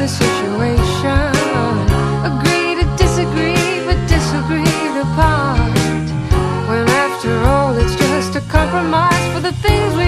the situation. Agree to disagree, but disagree to part. When after all it's just a compromise for the things we